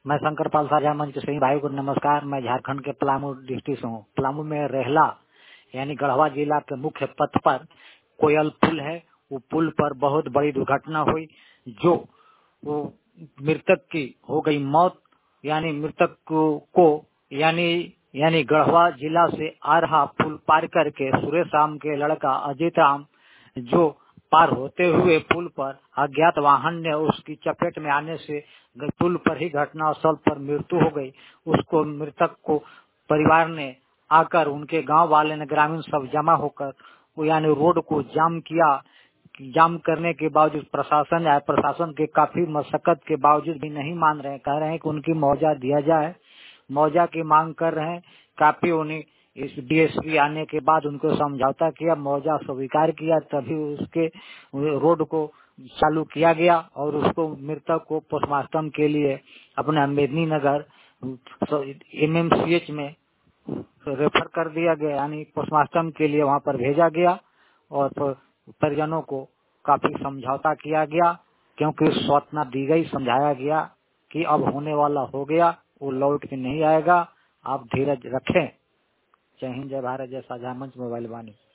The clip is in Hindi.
मैं शंकर पाल साझा मंच के सभी भाई को नमस्कार। मैं झारखंड के पलामू डिस्ट्रिक्ट से हूँ। पलामू में रेहला यानी गढ़वा जिला के मुख्य पथ पर कोयल पुल है। वो पुल पर बहुत बड़ी दुर्घटना हुई, जो वो मृतक की हो गई मौत। यानी मृतक को यानी गढ़वा जिला से आ रहा पुल पार करके सुरेश राम के लड़का अजीत राम जो पार होते हुए पुल पर अज्ञात वाहन ने उसकी चपेट में आने से पुल पर ही घटनास्थल पर मृत्यु हो गई। उसको मृतक को परिवार ने आकर उनके गांव वाले ने ग्रामीण सब जमा होकर यानी रोड को जाम किया। जाम करने के बावजूद प्रशासन के काफी मशक्कत के बावजूद भी नहीं मान रहे। कह रहे हैं कि उनकी मुआवजा दिया जाए, मुआवजा की मांग कर रहे हैं। काफी उन्हें इस डीएसपी आने के बाद उनको समझौता किया, मुआवजा स्वीकार किया, तभी उसके रोड को चालू किया गया और उसको मृतक को पोस्टमार्टम के लिए अपने मेदिनीनगर एमएमसीएच में रेफर कर दिया गया, यानी पोस्टमार्टम के लिए वहां पर भेजा गया। और परिजनों को काफी समझौता किया गया, क्योंकि सूचना दी गई, समझाया गया कि अब होने वाला हो गया, वो लौट के नहीं आएगा, आप धीरज रखें। जय हिंद, जय भारत, जय साझा मंच, मोबाइल वाणी।